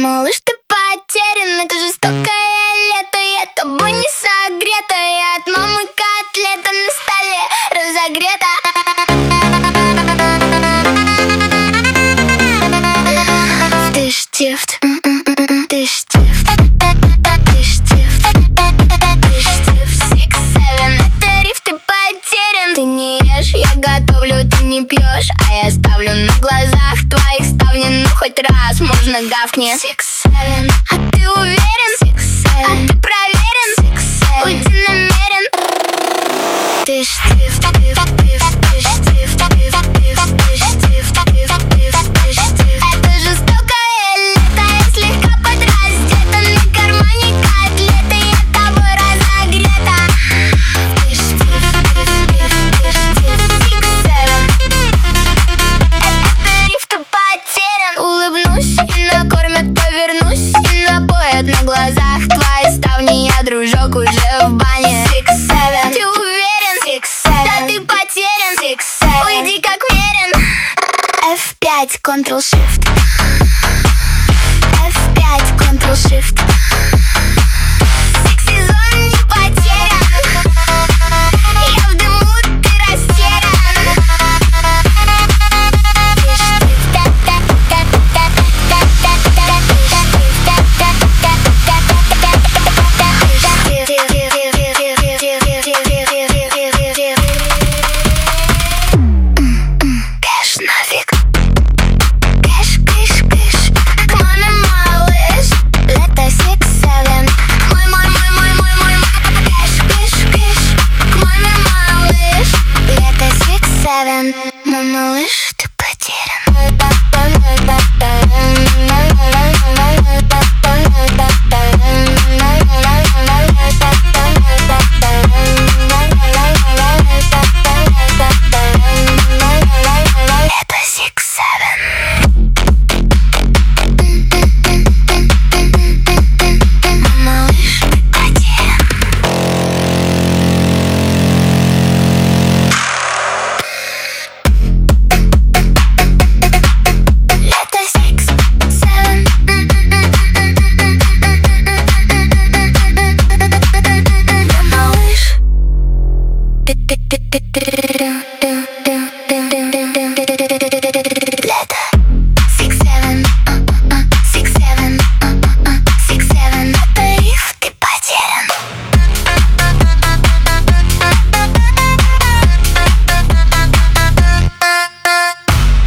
Малыш, ты потерян, это жестокое лето. Я тобой не согрета, я от мамы котлета на столе разогрета. Ты штифт, ты штифт, ты штифт, ты штифт. 6-7, это риф, ты потерян. Ты не ешь, я готовлю, ты не пьешь, а я ставлю на глазах твоих ставни. Ну хоть раз можно гавкни. 6-7, а ты уверен? 6-7, а ты проверен? 6-7, уйти намерен. Ты штифт, ты штифт, ты штифт, ты штифт, ты штифт, ты штифт. Это жестокое лето, я слегка подраздета. На кармане котлеты, я тобой разогрета. Ты штифт, ты штифт, 6-7. Это риф, ты потерян. Улыбнусь и накормят, повернусь и напоят на глазах твои ставни. Я, дружок, уже в бане. 6-7, ты уверен? 6-7, да ты потерян. 6-7, уйди как мерен. F5, Ctrl-Shift. F5, Ctrl-Shift. Секси-зон не потерян. Я в дыму, ты растерян. Ты штифт, кэш нафиг. Кэш, кэш, кэш. К маме, малыш. Лето 6-7. Мой. Кэш, кэш, кэш. К маме, малыш. Лето 6-7. Мой малыш, ты потерян. Это 6-7. Малыш, ты потерян. Это 6-7. Малыш, ты